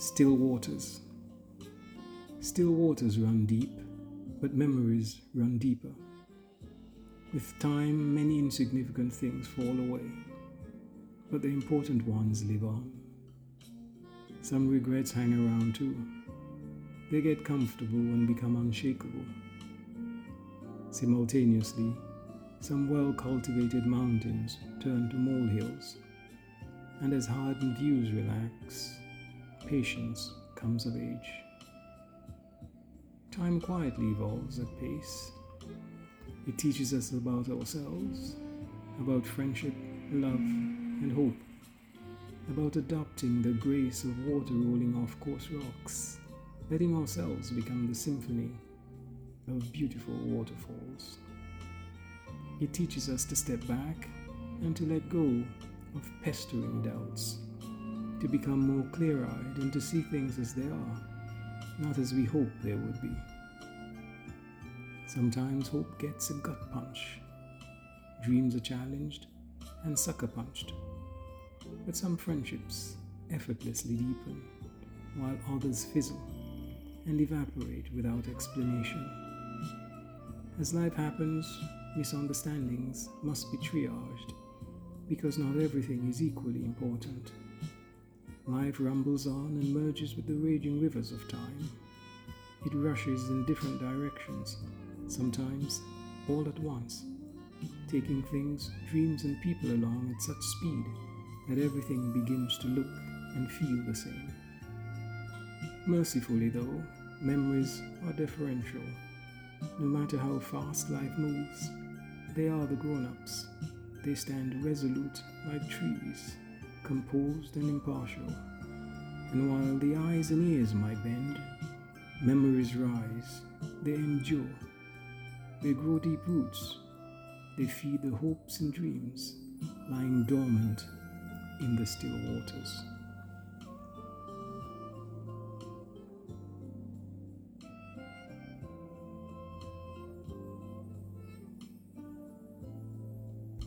Still waters. Still waters run deep, but memories run deeper. With time, many insignificant things fall away, but the important ones live on. Some regrets hang around too. They get comfortable and become unshakable. Simultaneously, some well-cultivated mountains turn to molehills, and as hardened views relax, patience comes of age. Time quietly evolves at pace. It teaches us about ourselves, about friendship, love, and hope, about adopting the grace of water rolling off coarse rocks, letting ourselves become the symphony of beautiful waterfalls. It teaches us to step back and to let go of pestering doubts, to become more clear-eyed and to see things as they are, not as we hope they would be. Sometimes hope gets a gut punch. Dreams are challenged and sucker punched. But some friendships effortlessly deepen, while others fizzle and evaporate without explanation. As life happens, misunderstandings must be triaged, because not everything is equally important. Life rumbles on and merges with the raging rivers of time. It rushes in different directions, sometimes all at once, taking things, dreams, and people along at such speed that everything begins to look and feel the same. Mercifully, though, memories are deferential. No matter how fast life moves, they are the grown-ups. They stand resolute like trees, composed and impartial. And while the eyes and ears might bend, memories rise, they endure. They grow deep roots. They feed the hopes and dreams lying dormant in the still waters.